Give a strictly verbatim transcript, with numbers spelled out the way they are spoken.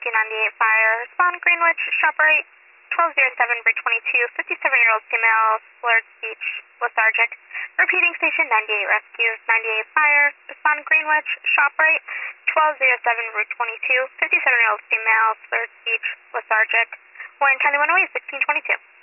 Rescue ninety-eight Fire. Respond Greenwich, ShopRite, twelve oh seven, Bridge twenty-two, fifty-seven-year-old female, slurred speech, lethargic. Repeating Station ninety-eight Rescue, ninety-eight Fire. Respond Greenwich, ShopRite, twelve oh seven, Route twenty-two, fifty-seven-year-old female, slurred speech, lethargic. Warren County one oh eight, sixteen twenty-two.